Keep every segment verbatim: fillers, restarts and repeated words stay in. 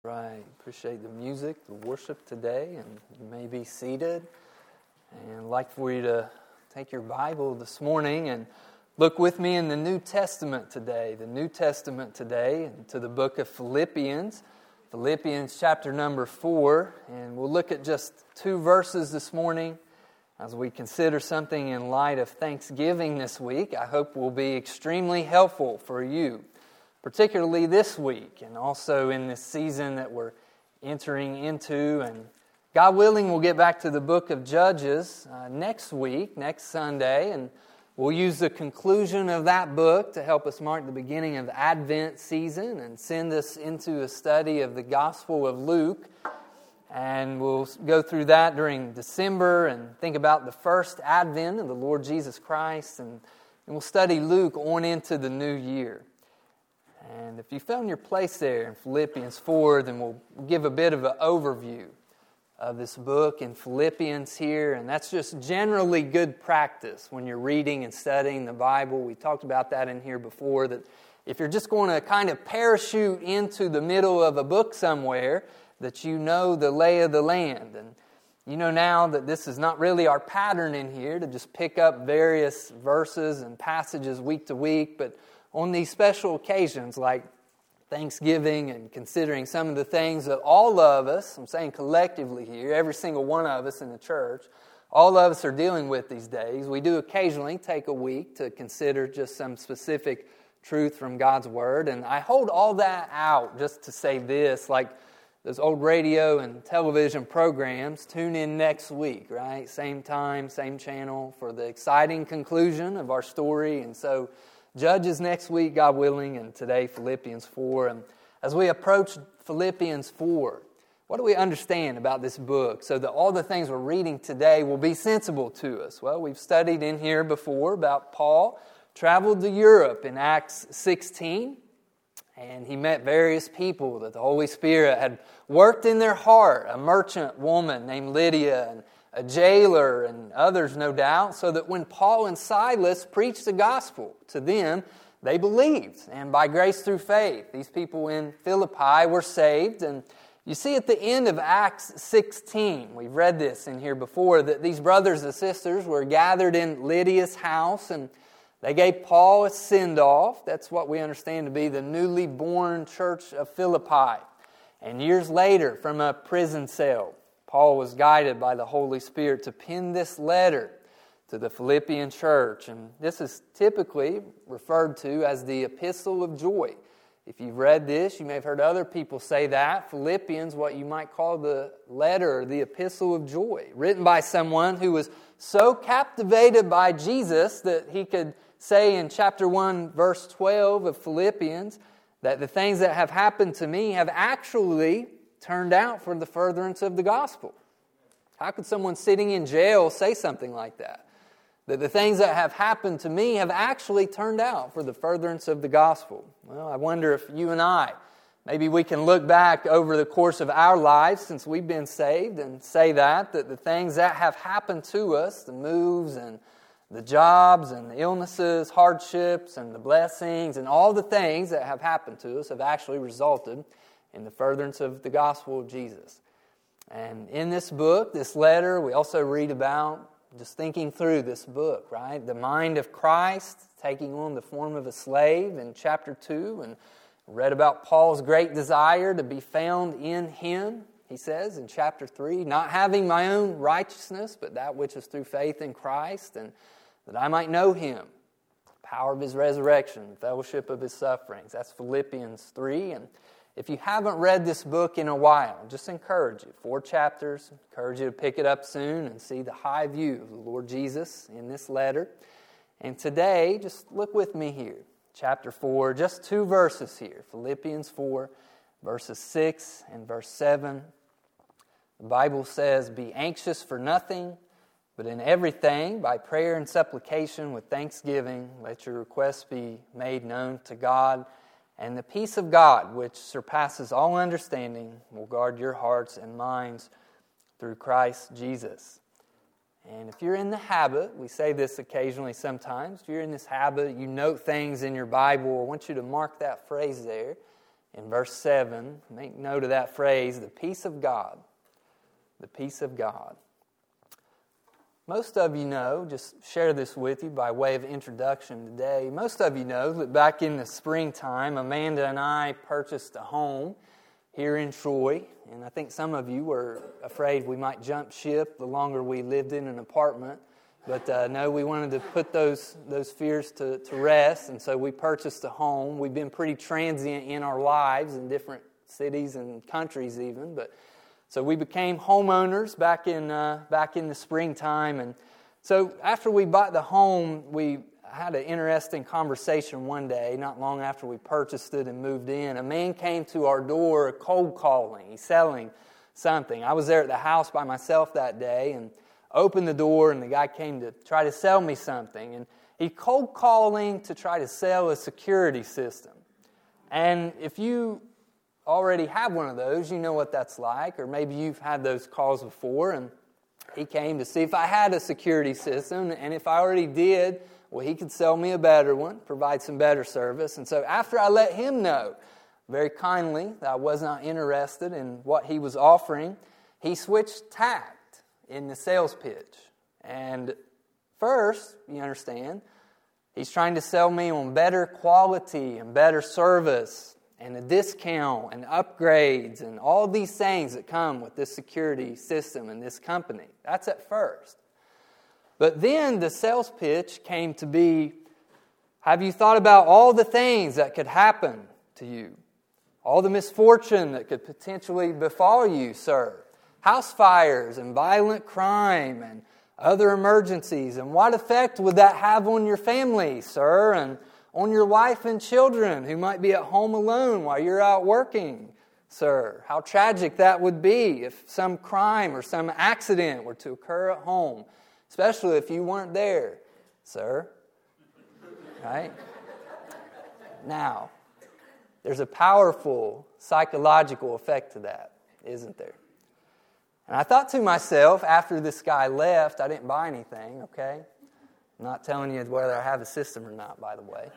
Right. Appreciate the music, the worship today, and you may be seated. And I'd like for you to take your Bible this morning and look with me in the New Testament today. The New Testament today, to the book of Philippians. Philippians chapter number four. And we'll look at just two verses this morning as we consider something in light of Thanksgiving this week. I hope will be extremely helpful for you, particularly this week and also in this season that we're entering into. And God willing, we'll get back to the book of Judges uh, next week, next Sunday, and we'll use the conclusion of that book to help us mark the beginning of Advent season and send us into a study of the Gospel of Luke. And we'll go through that during December and think about the first Advent of the Lord Jesus Christ, and, and we'll study Luke on into the new year. And if you found your place there in Philippians four, then we'll give a bit of an overview of this book in Philippians here. And that's just generally good practice when you're reading and studying the Bible. We talked about that in here before, that if you're just going to kind of parachute into the middle of a book somewhere, that you know the lay of the land. And you know now that this is not really our pattern in here to just pick up various verses and passages week to week, but on these special occasions like Thanksgiving and considering some of the things that all of us, I'm saying collectively here, every single one of us in the church, all of us are dealing with these days, we do occasionally take a week to consider just some specific truth from God's Word. And I hold all that out just to say this, like those old radio and television programs, tune in next week, right? Same time, same channel for the exciting conclusion of our story. And so Judges next week, God willing, and today Philippians four. And as we approach Philippians four, what do we understand about this book so that all the things we're reading today will be sensible to us? Well, we've studied in here before about Paul traveled to Europe in Acts sixteen, and he met various people that the Holy Spirit had worked in their heart, a merchant woman named Lydia, and a jailer, and others, no doubt, so that when Paul and Silas preached the gospel to them, they believed. And by grace through faith, these people in Philippi were saved. And you see at the end of Acts sixteen, we've read this in here before, that these brothers and sisters were gathered in Lydia's house, and they gave Paul a send-off. That's what we understand to be the newly born church of Philippi. And years later, from a prison cell, Paul was guided by the Holy Spirit to pen this letter to the Philippian church. And this is typically referred to as the Epistle of Joy. If you've read this, you may have heard other people say that. Philippians, what you might call the letter, the Epistle of Joy, written by someone who was so captivated by Jesus that he could say in chapter one, verse twelve of Philippians, that the things that have happened to me have actually turned out for the furtherance of the gospel. How could someone sitting in jail say something like that? That the things that have happened to me have actually turned out for the furtherance of the gospel. Well, I wonder if you and I, maybe we can look back over the course of our lives since we've been saved and say that, that the things that have happened to us, the moves and the jobs and the illnesses, hardships and the blessings and all the things that have happened to us have actually resulted in the furtherance of the gospel of Jesus. And in this book, this letter, we also read about, just thinking through this book, right? The mind of Christ taking on the form of a slave in chapter two, and read about Paul's great desire to be found in Him, he says in chapter three, not having my own righteousness, but that which is through faith in Christ, and that I might know Him, the power of His resurrection, the fellowship of His sufferings. That's Philippians three. And if you haven't read this book in a while, just encourage you. Four chapters. Encourage you to pick it up soon and see the high view of the Lord Jesus in this letter. And today, just look with me here. Chapter four, just two verses here. Philippians four, verses six and verse seven. The Bible says, "Be anxious for nothing, but in everything, by prayer and supplication with thanksgiving, let your requests be made known to God. And the peace of God, which surpasses all understanding, will guard your hearts and minds through Christ Jesus." And if you're in the habit, we say this occasionally sometimes, if you're in this habit, you note things in your Bible, I want you to mark that phrase there. in verse seven. Make note of that phrase, the peace of God. The peace of God. Most of you know, just share this with you by way of introduction today. Most of you know that back in the springtime, Amanda and I purchased a home here in Troy. And I think some of you were afraid we might jump ship the longer we lived in an apartment. But uh, no, we wanted to put those those fears to, to rest. And so we purchased a home. We've been pretty transient in our lives in different cities and countries even. But So we became homeowners back in uh, back in the springtime, and so after we bought the home, we had an interesting conversation one day, not long after we purchased it and moved in. A man came to our door cold calling. He's selling something. I was there at the house by myself that day and opened the door, and the guy came to try to sell me something. And he cold calling to try to sell a security system. And if you already have one of those, you know what that's like, or maybe you've had those calls before, and he came to see if I had a security system, and if I already did, well, he could sell me a better one, provide some better service. And so after I let him know very kindly that I was not interested in what he was offering, he switched tact in the sales pitch. And first, you understand, he's trying to sell me on better quality and better service and a discount and upgrades and all these things that come with this security system and this company. That's at first. But then the sales pitch came to be, have you thought about all the things that could happen to you? All the misfortune that could potentially befall you, sir? House fires and violent crime and other emergencies. And what effect would that have on your family, sir? And on your wife and children who might be at home alone while you're out working, sir? How tragic that would be if some crime or some accident were to occur at home, especially if you weren't there, sir. Right? Now, there's a powerful psychological effect to that, isn't there? And I thought to myself, after this guy left, I didn't buy anything, okay? I'm not telling you whether I have a system or not, by the way.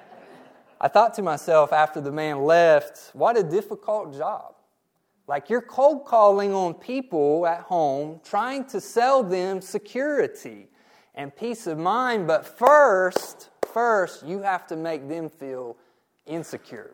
I thought to myself, after the man left, what a difficult job. Like, you're cold calling on people at home, trying to sell them security and peace of mind, but first, first, you have to make them feel insecure.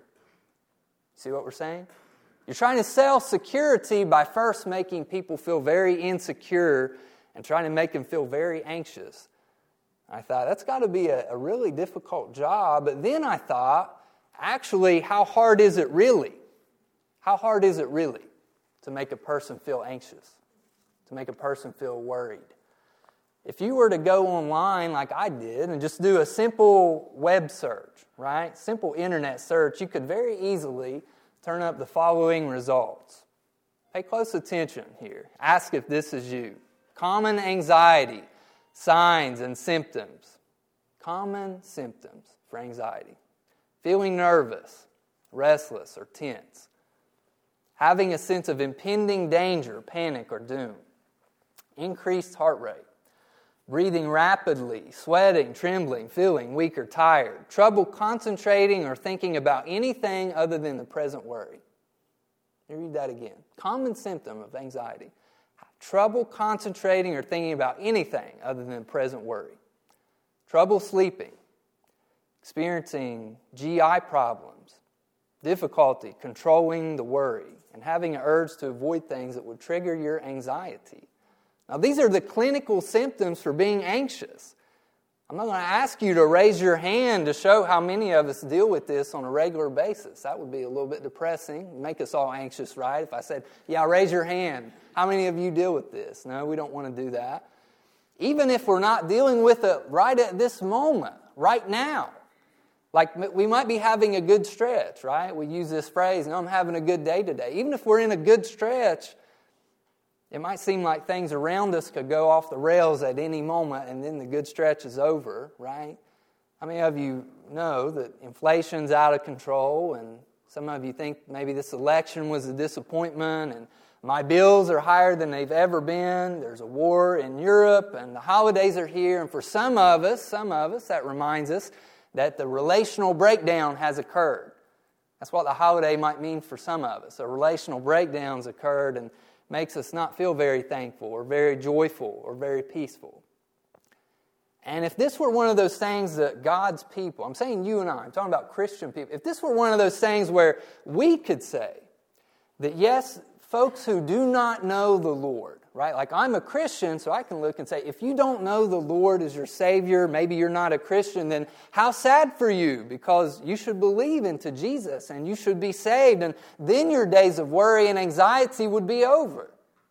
See what we're saying? You're trying to sell security by first making people feel very insecure and trying to make them feel very anxious. I thought, that's got to be a, a really difficult job. But then I thought, actually, how hard is it really? How hard is it really to make a person feel anxious, to make a person feel worried? If you were to go online like I did and just do a simple web search, right? Simple internet search, you could very easily turn up the following results. Pay close attention here. Ask if this is you. Common anxiety, signs and symptoms. Common symptoms for anxiety. Feeling nervous, restless, or tense. Having a sense of impending danger, panic, or doom. Increased heart rate. Breathing rapidly, sweating, trembling, feeling weak or tired. Trouble concentrating or thinking about anything other than the present worry. Let me read that again. Common symptom of anxiety. Trouble concentrating or thinking about anything other than the present worry. Trouble sleeping. Experiencing G I problems. Difficulty controlling the worry. And having an urge to avoid things that would trigger your anxiety. Now, these are the clinical symptoms for being anxious. I'm not going to ask you to raise your hand to show how many of us deal with this on a regular basis. That would be a little bit depressing, make us all anxious, right? If I said, yeah, raise your hand. How many of you deal with this? No, we don't want to do that. Even if we're not dealing with it right at this moment, right now. Like, we might be having a good stretch, right? We use this phrase, no, I'm having a good day today. Even if we're in a good stretch, it might seem like things around us could go off the rails at any moment and then the good stretch is over, right? How many of you know that inflation's out of control and some of you think maybe this election was a disappointment and my bills are higher than they've ever been. There's a war in Europe and the holidays are here. And for some of us, some of us, that reminds us that the relational breakdown has occurred. That's what the holiday might mean for some of us. A relational breakdown's occurred and makes us not feel very thankful or very joyful or very peaceful. And if this were one of those things that God's people, I'm saying you and I, I'm talking about Christian people, if this were one of those things where we could say that yes, folks who do not know the Lord, right? Like I'm a Christian, so I can look and say, if you don't know the Lord as your Savior, maybe you're not a Christian, then how sad for you, because you should believe into Jesus and you should be saved, and then your days of worry and anxiety would be over.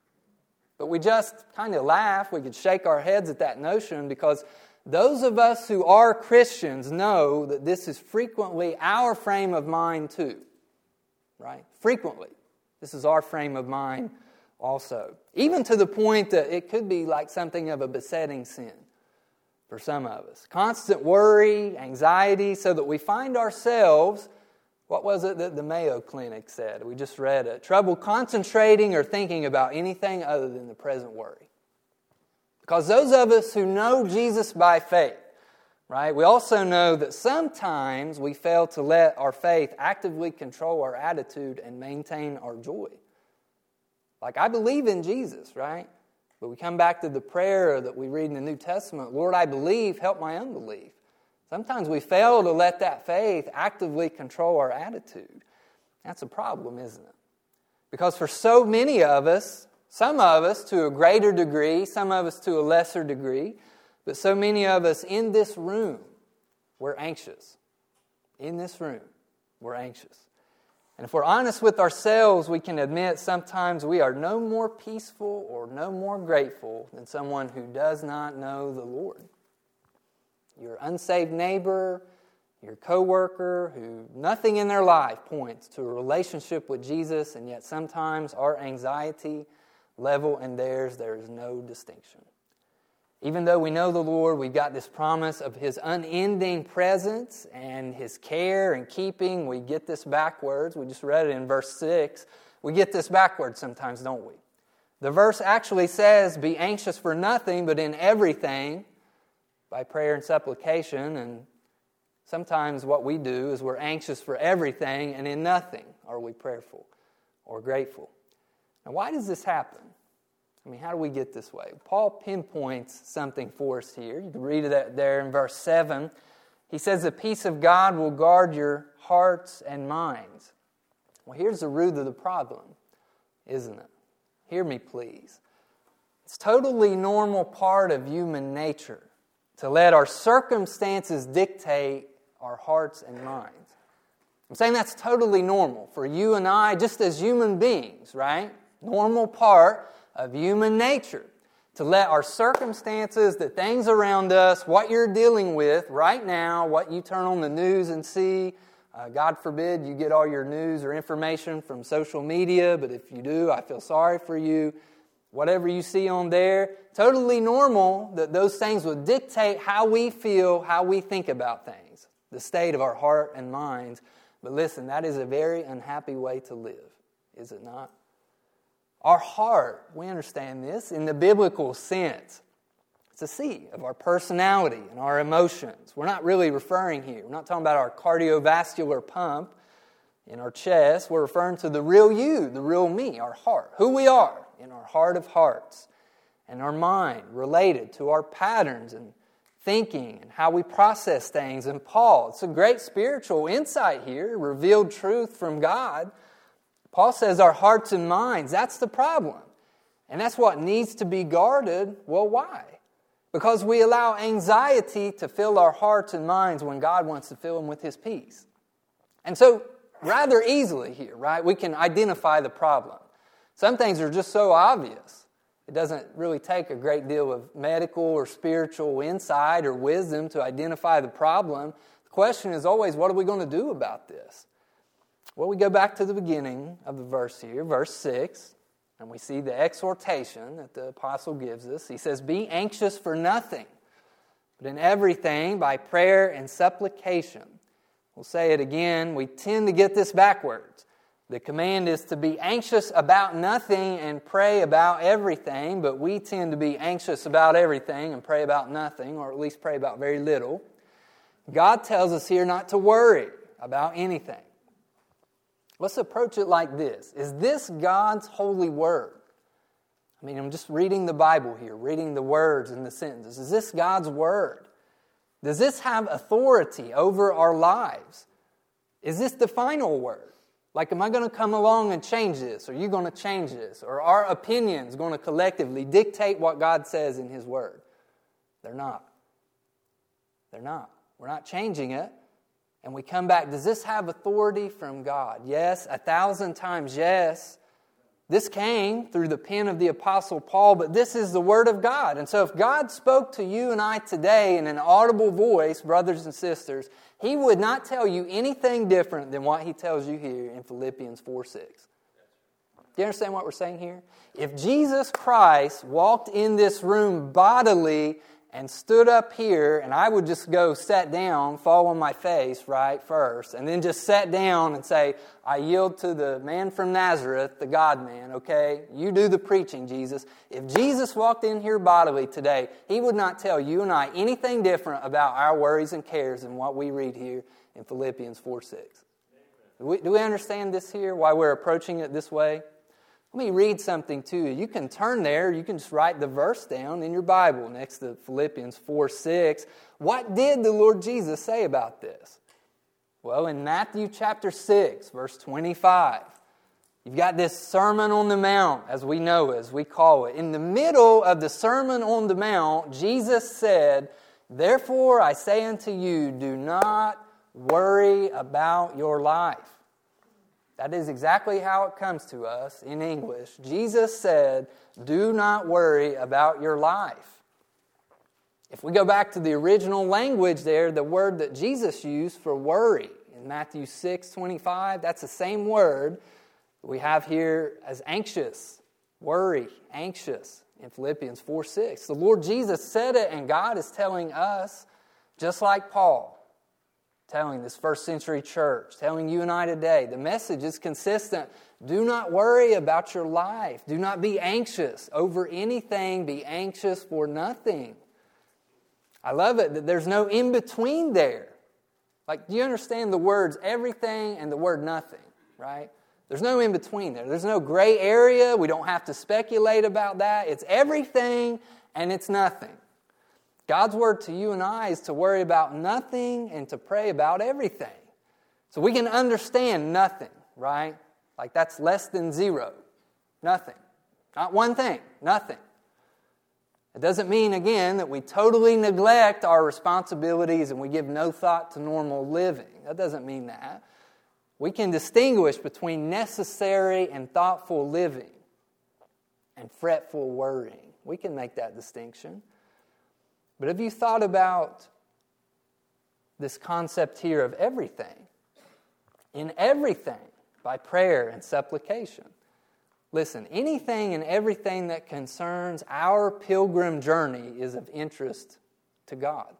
But we just kind of laugh, we could shake our heads at that notion, because those of us who are Christians know that this is frequently our frame of mind too, right? Frequently. This is our frame of mind also. Even to the point that it could be like something of a besetting sin for some of us. Constant worry, anxiety, so that we find ourselves, what was it that the Mayo Clinic said? We just read it. Trouble concentrating or thinking about anything other than the present worry. Because those of us who know Jesus by faith, right, we also know that sometimes we fail to let our faith actively control our attitude and maintain our joy. Like, I believe in Jesus, right? But we come back to the prayer that we read in the New Testament, Lord, I believe, help my unbelief. Sometimes we fail to let that faith actively control our attitude. That's a problem, isn't it? Because for so many of us, some of us to a greater degree, some of us to a lesser degree, but so many of us in this room, we're anxious. In this room, we're anxious. And if we're honest with ourselves, we can admit sometimes we are no more peaceful or no more grateful than someone who does not know the Lord. Your unsaved neighbor, your coworker, who nothing in their life points to a relationship with Jesus, and yet sometimes our anxiety level and theirs, there is no distinction. Even though we know the Lord, we've got this promise of His unending presence and His care and keeping. We get this backwards. We just read it in verse six. We get this backwards sometimes, don't we? The verse actually says, be anxious for nothing, but in everything, by prayer and supplication. And sometimes what we do is we're anxious for everything, and in nothing are we prayerful or grateful. Now, why does this happen? I mean, how do we get this way? Paul pinpoints something for us here. You can read it there in verse seven. He says, the peace of God will guard your hearts and minds. Well, here's the root of the problem, isn't it? Hear me, please. It's totally normal part of human nature to let our circumstances dictate our hearts and minds. I'm saying that's totally normal for you and I, just as human beings, right? Normal part of human nature, to let our circumstances, the things around us, what you're dealing with right now, what you turn on the news and see, uh, God forbid you get all your news or information from social media, but if you do, I feel sorry for you. Whatever you see on there, totally normal that those things will dictate how we feel, how we think about things, the state of our heart and minds. But listen, that is a very unhappy way to live, is it not? Our heart, we understand this in the biblical sense. It's a seat of our personality and our emotions. We're not really referring here. We're not talking about our cardiovascular pump in our chest. We're referring to the real you, the real me, our heart, who we are in our heart of hearts, and our mind related to our patterns and thinking and how we process things. And Paul, it's a great spiritual insight here, revealed truth from God. Paul says our hearts and minds, that's the problem. And that's what needs to be guarded. Well, why? Because we allow anxiety to fill our hearts and minds when God wants to fill them with His peace. And so, rather easily here, right, we can identify the problem. Some things are just so obvious. It doesn't really take a great deal of medical or spiritual insight or wisdom to identify the problem. The question is always, what are we going to do about this? Well, we go back to the beginning of the verse here, verse six, and we see the exhortation that the apostle gives us. He says, be anxious for nothing, but in everything by prayer and supplication. We'll say it again. We tend to get this backwards. The command is to be anxious about nothing and pray about everything, but we tend to be anxious about everything and pray about nothing, or at least pray about very little. God tells us here not to worry about anything. Let's approach it like this. Is this God's holy word? I mean, I'm just reading the Bible here, reading the words and the sentences. Is this God's word? Does this have authority over our lives? Is this the final word? Like, am I going to come along and change this? Or are you going to change this? Or are opinions going to collectively dictate what God says in His Word? They're not. They're not. We're not changing it. And we come back, does this have authority from God? Yes, a thousand times yes. This came through the pen of the Apostle Paul, but this is the Word of God. And so if God spoke to you and I today in an audible voice, brothers and sisters, He would not tell you anything different than what He tells you here in Philippians four six. Do you understand what we're saying here? If Jesus Christ walked in this room bodily and stood up here, and I would just go sat down, fall on my face, right, first, and then just sat down and say, I yield to the man from Nazareth, the God-man, okay? You do the preaching, Jesus. If Jesus walked in here bodily today, He would not tell you and I anything different about our worries and cares than what we read here in Philippians four six. Do we, do we understand this here, why we're approaching it this way? Let me read something to you. You can turn there. You can just write the verse down in your Bible next to Philippians four six. What did the Lord Jesus say about this? Well, in Matthew chapter six, verse twenty-five, you've got this Sermon on the Mount, as we know, as we call it. In the middle of the Sermon on the Mount, Jesus said, Therefore I say unto you, do not worry about your life. That is exactly how it comes to us in English. Jesus said, do not worry about your life. If we go back to the original language there, the word that Jesus used for worry in Matthew six twenty-five, that's the same word we have here as anxious, worry, anxious in Philippians four six. The Lord Jesus said it, and God is telling us, just like Paul, telling this first century church, telling you and I today, the message is consistent. Do not worry about your life. Do not be anxious over anything. Be anxious for nothing. I love it that there's no in-between there. Like, do you understand the words everything and the word nothing, right? There's no in-between there. There's no gray area. We don't have to speculate about that. It's everything and it's nothing. God's word to you and I is to worry about nothing and to pray about everything. So we can understand nothing, right? Like that's less than zero. Nothing. Not one thing. Nothing. It doesn't mean, again, that we totally neglect our responsibilities and we give no thought to normal living. That doesn't mean that. We can distinguish between necessary and thoughtful living and fretful worrying. We can make that distinction. But have you thought about this concept here of everything? In everything, by prayer and supplication. Listen, anything and everything that concerns our pilgrim journey is of interest to God.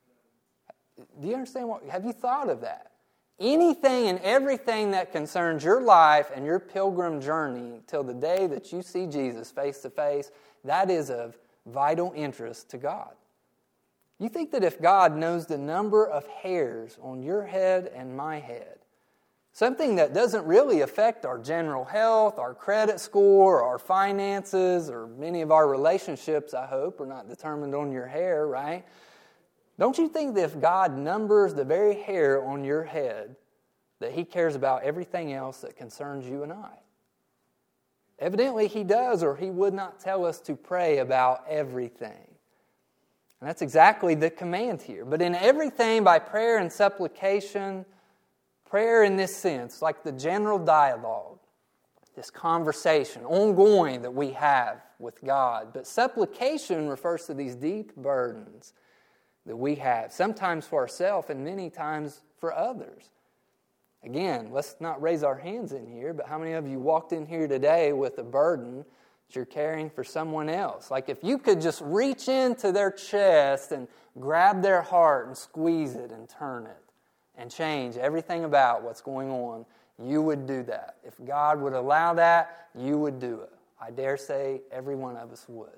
Do you understand what? Have you thought of that? Anything and everything that concerns your life and your pilgrim journey till the day that you see Jesus face to face, that is of vital interest to God. You think that if God knows the number of hairs on your head and my head, something that doesn't really affect our general health, our credit score, our finances, or many of our relationships, I hope, are not determined on your hair, right? Don't you think that if God numbers the very hair on your head, that He cares about everything else that concerns you and I? Evidently He does, or He would not tell us to pray about everything. And that's exactly the command here. But in everything, by prayer and supplication, prayer in this sense, like the general dialogue, this conversation, ongoing that we have with God. But supplication refers to these deep burdens that we have, sometimes for ourselves and many times for others. Again, let's not raise our hands in here, but how many of you walked in here today with a burden that you're carrying for someone else? Like if you could just reach into their chest and grab their heart and squeeze it and turn it and change everything about what's going on, you would do that. If God would allow that, you would do it. I dare say every one of us would.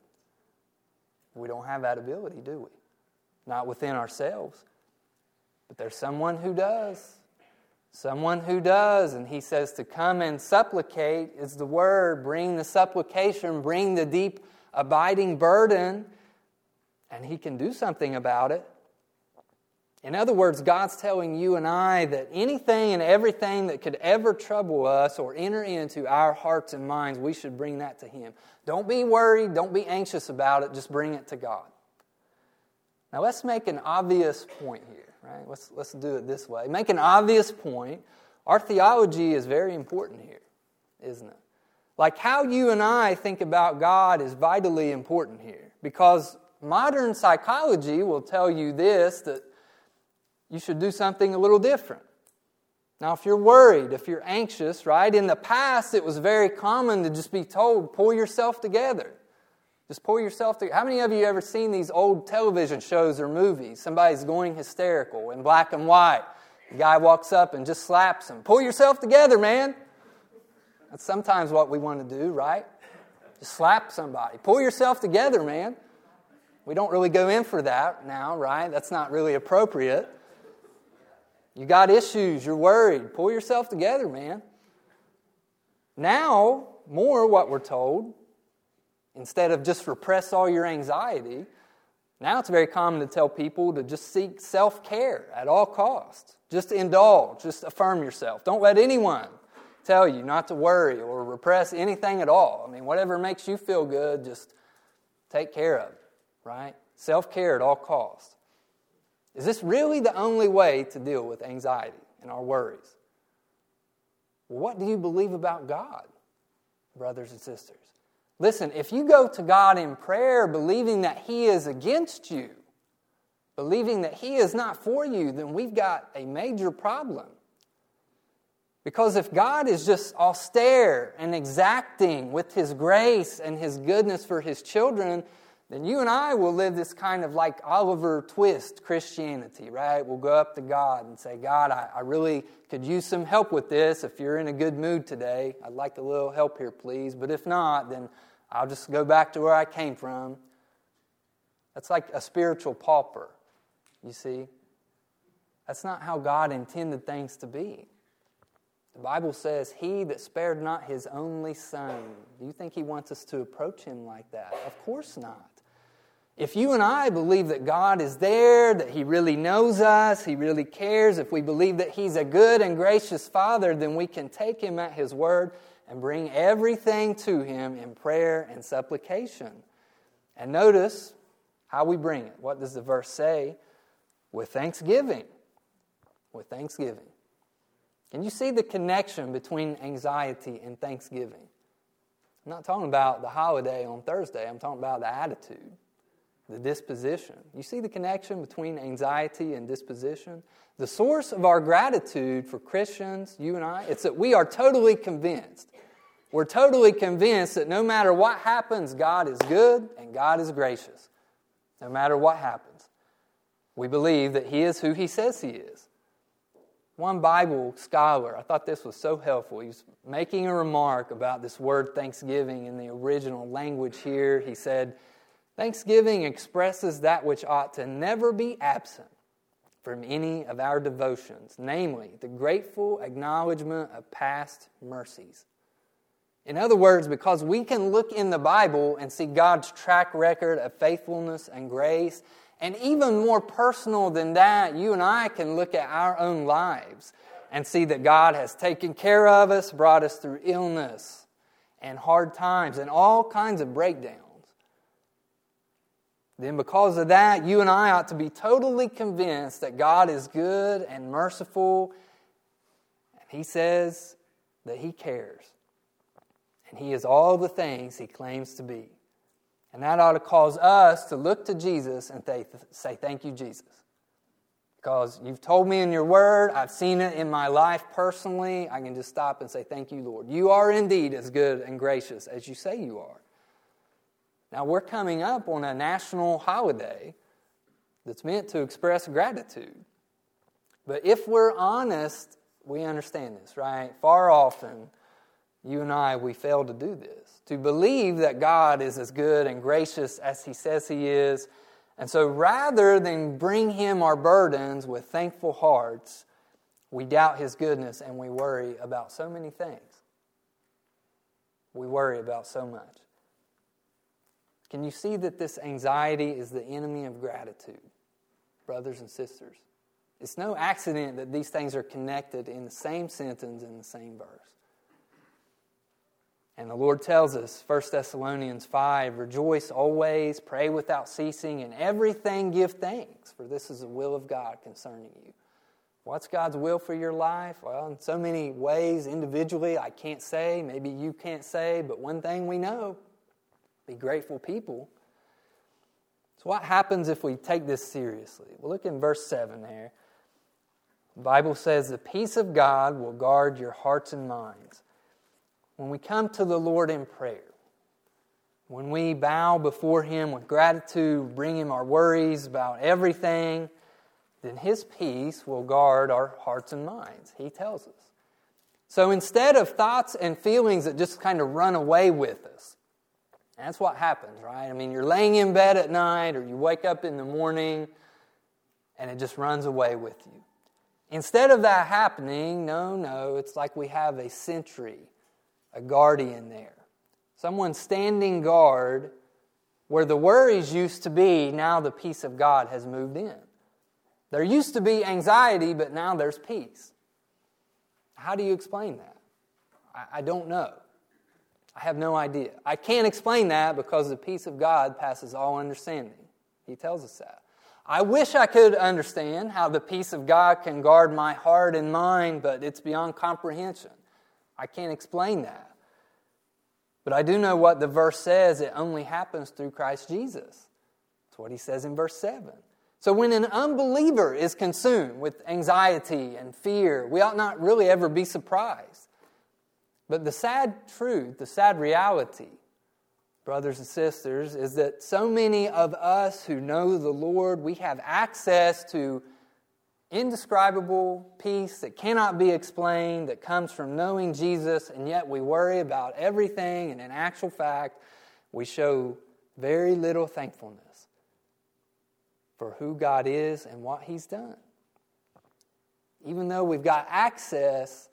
We don't have that ability, do we? Not within ourselves. But there's someone who does. Someone who does, and he says to come and supplicate is the word. Bring the supplication, bring the deep abiding burden, and he can do something about it. In other words, God's telling you and I that anything and everything that could ever trouble us or enter into our hearts and minds, we should bring that to Him. Don't be worried, don't be anxious about it, just bring it to God. Now let's make an obvious point here. Right? Let's, let's do it this way. Make an obvious point. Our theology is very important here, isn't it? Like how you and I think about God is vitally important here. Because modern psychology will tell you this, that you should do something a little different. Now, if you're worried, if you're anxious, right? In the past, it was very common to just be told, pull yourself together. Just pull yourself together. How many of you ever seen these old television shows or movies? Somebody's going hysterical in black and white. The guy walks up and just slaps him. Pull yourself together, man. That's sometimes what we want to do, right? Just slap somebody. Pull yourself together, man. We don't really go in for that now, right? That's not really appropriate. You got issues. You're worried. Pull yourself together, man. Now, more what we're told, instead of just repress all your anxiety, now it's very common to tell people to just seek self-care at all costs. Just indulge, just affirm yourself. Don't let anyone tell you not to worry or repress anything at all. I mean, whatever makes you feel good, just take care of it, right? Self-care at all costs. Is this really the only way to deal with anxiety and our worries? Well, what do you believe about God, brothers and sisters? Listen, if you go to God in prayer believing that He is against you, believing that He is not for you, then we've got a major problem. Because if God is just austere and exacting with His grace and His goodness for His children, then you and I will live this kind of like Oliver Twist Christianity, right? We'll go up to God and say, God, I, I really could use some help with this. If you're in a good mood today, I'd like a little help here, please. But if not, then I'll just go back to where I came from. That's like a spiritual pauper, you see. That's not how God intended things to be. The Bible says, He that spared not His only Son. Do you think He wants us to approach Him like that? Of course not. If you and I believe that God is there, that He really knows us, He really cares, if we believe that He's a good and gracious Father, then we can take Him at His word and bring everything to Him in prayer and supplication. And notice how we bring it. What does the verse say? With thanksgiving. With thanksgiving. Can you see the connection between anxiety and thanksgiving? I'm not talking about the holiday on Thursday. I'm talking about the attitude, the disposition. You see the connection between anxiety and disposition? The source of our gratitude for Christians, you and I, it's that we are totally convinced. We're totally convinced that no matter what happens, God is good and God is gracious. No matter what happens. We believe that He is who He says He is. One Bible scholar, I thought this was so helpful. He was making a remark about this word thanksgiving in the original language here. He said, thanksgiving expresses that which ought to never be absent from any of our devotions, namely the grateful acknowledgement of past mercies. In other words, because we can look in the Bible and see God's track record of faithfulness and grace, and even more personal than that, you and I can look at our own lives and see that God has taken care of us, brought us through illness and hard times and all kinds of breakdowns. Then because of that, you and I ought to be totally convinced that God is good and merciful. And He says that He cares. And He is all the things He claims to be. And that ought to cause us to look to Jesus and say, thank you, Jesus. Because you've told me in your word, I've seen it in my life personally, I can just stop and say, thank you, Lord. You are indeed as good and gracious as you say you are. Now, we're coming up on a national holiday that's meant to express gratitude. But if we're honest, we understand this, right? Far often, you and I, we fail to do this. To believe that God is as good and gracious as He says He is. And so rather than bring Him our burdens with thankful hearts, We doubt His goodness and we worry about so many things. We worry about so much. Can you see that this anxiety is the enemy of gratitude, brothers and sisters? It's no accident that these things are connected in the same sentence in the same verse. And the Lord tells us, First Thessalonians five, rejoice always, pray without ceasing, and everything give thanks, for this is the will of God concerning you. What's God's will for your life? Well, in so many ways, individually, I can't say, maybe you can't say, but one thing we know, be grateful people. So what happens if we take this seriously? Well, look in verse seven there. The Bible says, the peace of God will guard your hearts and minds. When we come to the Lord in prayer, when we bow before Him with gratitude, bring Him our worries about everything, then His peace will guard our hearts and minds. He tells us. So instead of thoughts and feelings that just kind of run away with us, that's what happens, right? I mean, you're laying in bed at night or you wake up in the morning and it just runs away with you. Instead of that happening, no, no, it's like we have a sentry, a guardian there. Someone standing guard where the worries used to be, now the peace of God has moved in. There used to be anxiety, but now there's peace. How do you explain that? I, I don't know. I have no idea. I can't explain that because the peace of God passes all understanding. He tells us that. I wish I could understand how the peace of God can guard my heart and mind, but it's beyond comprehension. I can't explain that. But I do know what the verse says. It only happens through Christ Jesus. That's what He says in verse seven. So when an unbeliever is consumed with anxiety and fear, we ought not really ever be surprised. But the sad truth, the sad reality, brothers and sisters, is that so many of us who know the Lord, we have access to indescribable peace that cannot be explained, that comes from knowing Jesus, and yet we worry about everything, and in actual fact, we show very little thankfulness for who God is and what He's done. Even though we've got access,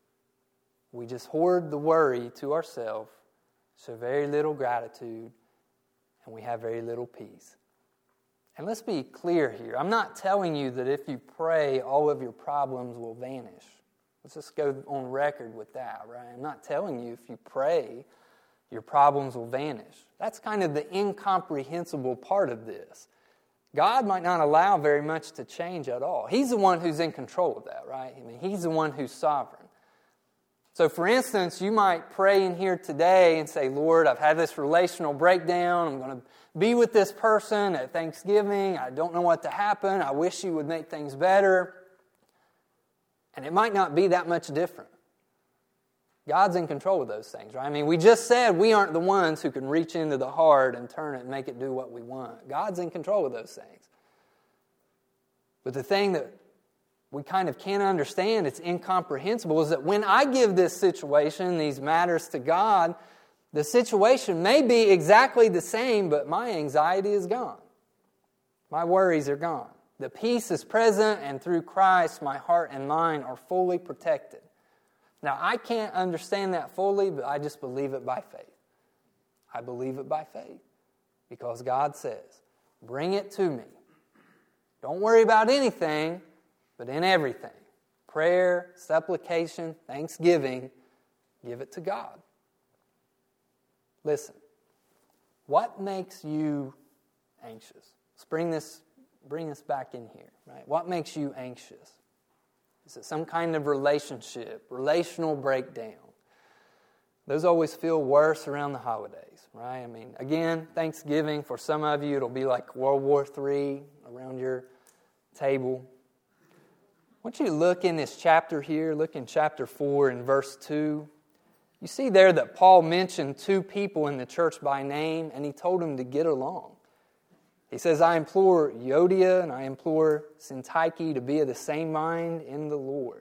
we just hoard the worry to ourselves, show very little gratitude, and we have very little peace. And let's be clear here. I'm not telling you that if you pray, all of your problems will vanish. Let's just go on record with that, right? I'm not telling you if you pray, your problems will vanish. That's kind of the incomprehensible part of this. God might not allow very much to change at all. He's the one who's in control of that, right? I mean, He's the one who's sovereign. So, for instance, you might pray in here today and say, Lord, I've had this relational breakdown. I'm going to be with this person at Thanksgiving. I don't know what to happen. I wish You would make things better. And it might not be that much different. God's in control of those things, right? I mean, we just said we aren't the ones who can reach into the heart and turn it and make it do what we want. God's in control of those things. But the thing that we kind of can't understand, it's incomprehensible, is that when I give this situation, these matters to God, the situation may be exactly the same, but my anxiety is gone. My worries are gone. The peace is present, and through Christ, my heart and mind are fully protected. Now, I can't understand that fully, but I just believe it by faith. I believe it by faith because God says, bring it to me. Don't worry about anything, but in everything, prayer, supplication, thanksgiving, give it to God. Listen, what makes you anxious? Let's bring this, bring this back in here, right? What makes you anxious? Is it some kind of relationship, relational breakdown? Those always feel worse around the holidays, right? I mean, again, Thanksgiving, for some of you, it'll be like World War Three around your table. I want you to look in this chapter here, look in chapter four and verse two. You see there that Paul mentioned two people in the church by name, and he told them to get along. He says, I implore Euodia and I implore Syntyche to be of the same mind in the Lord.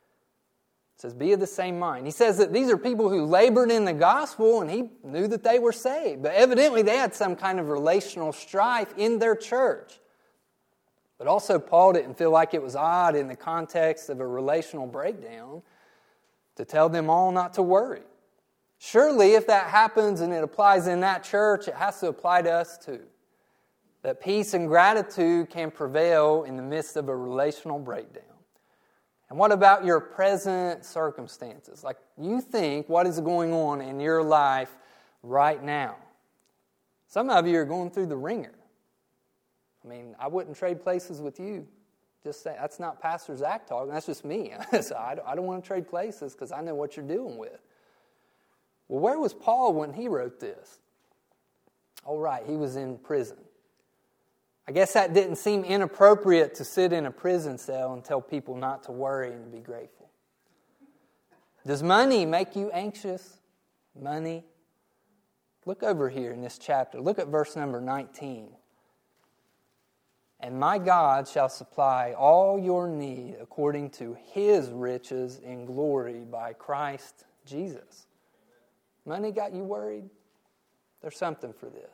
It says, be of the same mind. He says that these are people who labored in the gospel and he knew that they were saved. But evidently they had some kind of relational strife in their church. But also, Paul didn't feel like it was odd in the context of a relational breakdown to tell them all not to worry. Surely, if that happens and it applies in that church, it has to apply to us too. That peace and gratitude can prevail in the midst of a relational breakdown. And what about your present circumstances? Like, you think, what is going on in your life right now? Some of you are going through the ringer. I mean, I wouldn't trade places with you. Just say, that's not Pastor Zach talking, that's just me. So I don't, I don't want to trade places because I know what you're dealing with. Well, where was Paul when he wrote this? Oh, right, he was in prison. I guess that didn't seem inappropriate to sit in a prison cell and tell people not to worry and to be grateful. Does money make you anxious? Money? Look over here in this chapter. Look at verse number nineteen. And my God shall supply all your need according to His riches in glory by Christ Jesus. Money got you worried? There's something for this.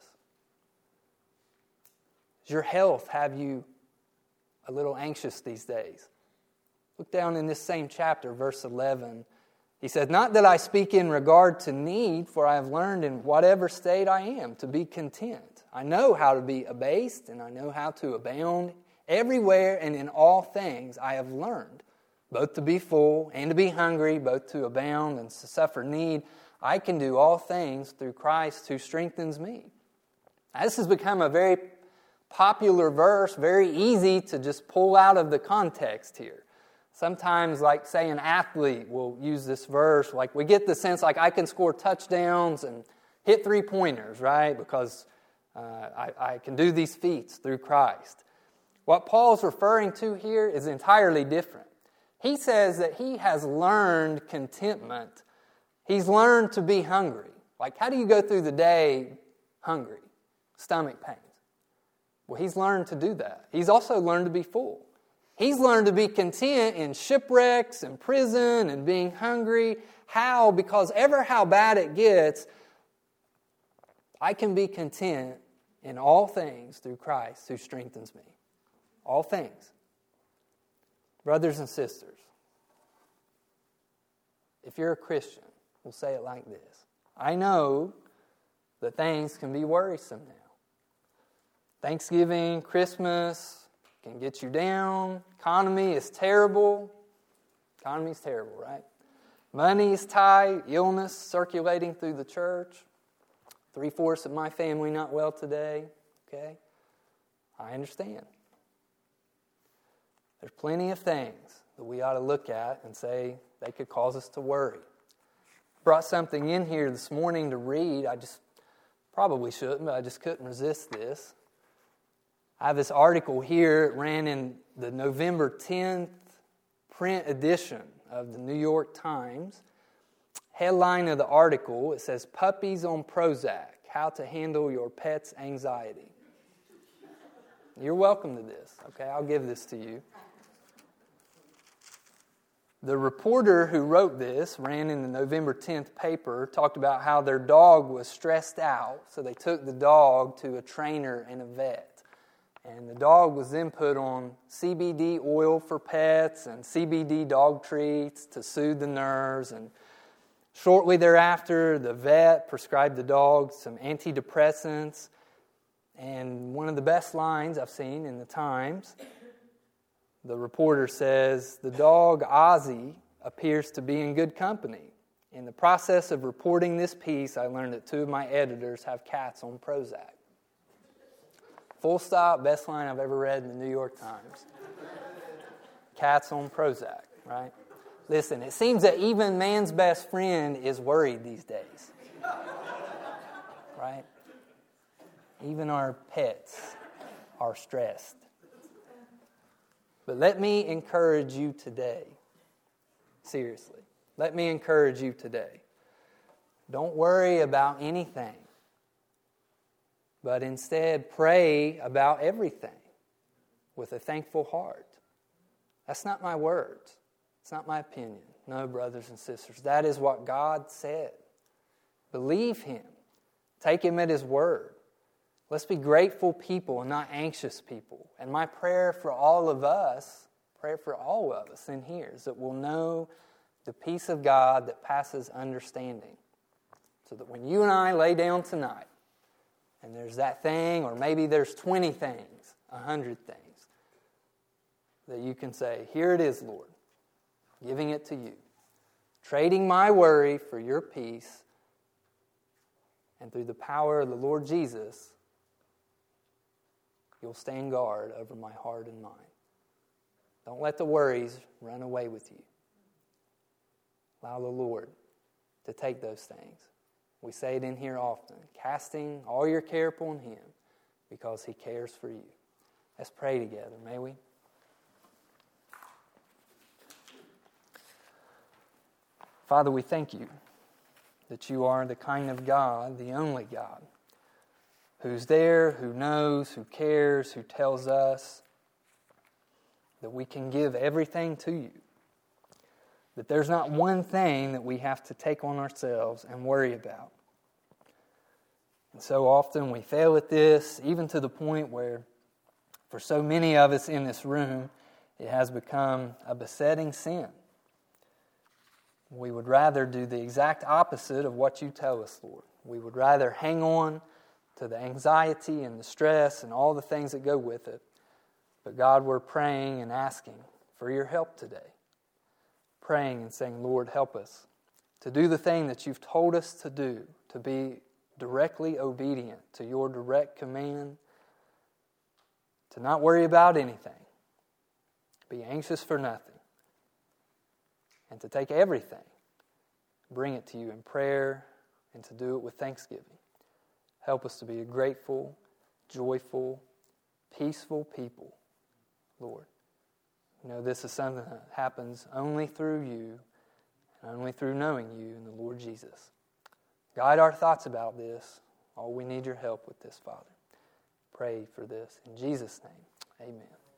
Does your health have you a little anxious these days? Look down in this same chapter, verse eleven. He said, not that I speak in regard to need, for I have learned in whatever state I am to be content. I know how to be abased, and I know how to abound. Everywhere and in all things I have learned, both to be full and to be hungry, both to abound and to suffer need. I can do all things through Christ who strengthens me. Now, this has become a very popular verse, very easy to just pull out of the context here. Sometimes, like, say, an athlete will use this verse. Like, we get the sense, like, I can score touchdowns and hit three-pointers, right? Because uh, I, I can do these feats through Christ. What Paul's referring to here is entirely different. He says that he has learned contentment. He's learned to be hungry. Like, how do you go through the day hungry? Stomach pains. Well, he's learned to do that. He's also learned to be full. He's learned to be content in shipwrecks and prison and being hungry. How? Because ever how bad it gets, I can be content in all things through Christ who strengthens me. All things. Brothers and sisters, if you're a Christian, we'll say it like this. I know that things can be worrisome now. Thanksgiving, Christmas can get you down. Economy is terrible. Economy is terrible, right? Money is tight. Illness circulating through the church. Three-fourths of my family not well today. Okay? I understand. There's plenty of things that we ought to look at and say they could cause us to worry. I brought something in here this morning to read. I just probably shouldn't, but I just couldn't resist this. I have this article here. It ran in the November tenth print edition of the New York Times. Headline of the article, it says, Puppies on Prozac, How to Handle Your Pet's Anxiety. You're welcome to this. Okay, I'll give this to you. The reporter who wrote this, ran in the November tenth paper, talked about how their dog was stressed out, so they took the dog to a trainer and a vet. And the dog was then put on C B D oil for pets and C B D dog treats to soothe the nerves. And shortly thereafter, the vet prescribed the dog some antidepressants. And one of the best lines I've seen in the Times, the reporter says, the dog Ozzy appears to be in good company. In the process of reporting this piece, I learned that two of my editors have cats on Prozac. Full stop, best line I've ever read in the New York Times. Cats on Prozac, right? Listen, it seems that even man's best friend is worried these days. Right? Even our pets are stressed. But let me encourage you today. Seriously. Let me encourage you today. Don't worry about anything. But instead, pray about everything with a thankful heart. That's not my words. It's not my opinion. No, brothers and sisters. That is what God said. Believe Him. Take Him at His word. Let's be grateful people and not anxious people. And my prayer for all of us, prayer for all of us in here, is that we'll know the peace of God that passes understanding. So that when you and I lay down tonight, and there's that thing, or maybe there's twenty things, a hundred things, that you can say, here it is, Lord, giving it to you. Trading my worry for your peace, and through the power of the Lord Jesus, you'll stand guard over my heart and mind. Don't let the worries run away with you. Allow the Lord to take those things. We say it in here often, casting all your care upon Him because He cares for you. Let's pray together, may we? Father, we thank you that you are the kind of God, the only God, who's there, who knows, who cares, who tells us that we can give everything to you. That there's not one thing that we have to take on ourselves and worry about. And so often we fail at this, even to the point where, for so many of us in this room, it has become a besetting sin. We would rather do the exact opposite of what you tell us, Lord. We would rather hang on to the anxiety and the stress and all the things that go with it. But God, we're praying and asking for your help today. Praying and saying, Lord, help us to do the thing that you've told us to do, to be directly obedient to your direct command, to not worry about anything, be anxious for nothing, and to take everything, bring it to you in prayer, and to do it with thanksgiving. Help us to be a grateful, joyful, peaceful people, Lord. You know, this is something that happens only through you, and only through knowing you in the Lord Jesus. Guide our thoughts about this. All we need your help with this, Father. Pray for this. In Jesus' name, amen.